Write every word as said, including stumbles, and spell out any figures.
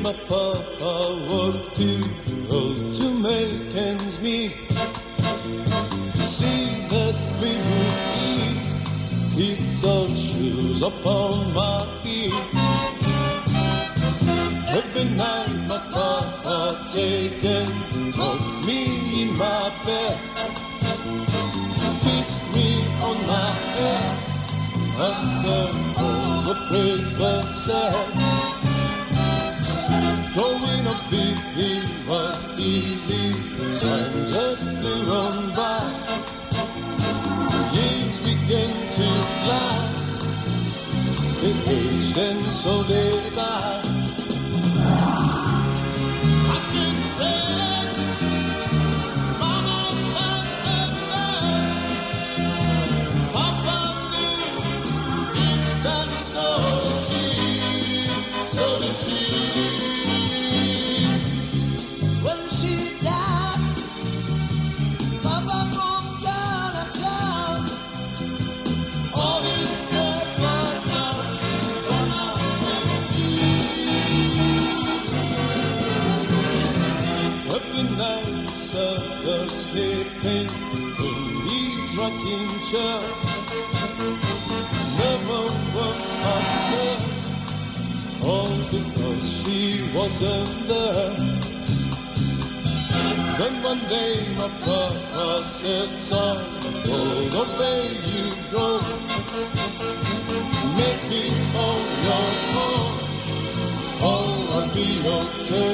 my papa worked to road to make ends meet, to see that we would eat, keep the shoes upon my feet. Every night my papa take and tuck me in my bed, kissed me on my head after all the praise was said. Growing up with him was easy, time just flew on by. The years began to fly, they aged and so did I. I can say Mama said that, Papa knew deep down, so did she, so did she. When she died, Papa broke down a cloud. All he said was not gonna take you. Every night he saw her sleeping in his rocking chair. Never worked upstairs, all because she wasn't there. Then one day my papa said, son, go the way you go, make it on your own, oh, I'll be okay.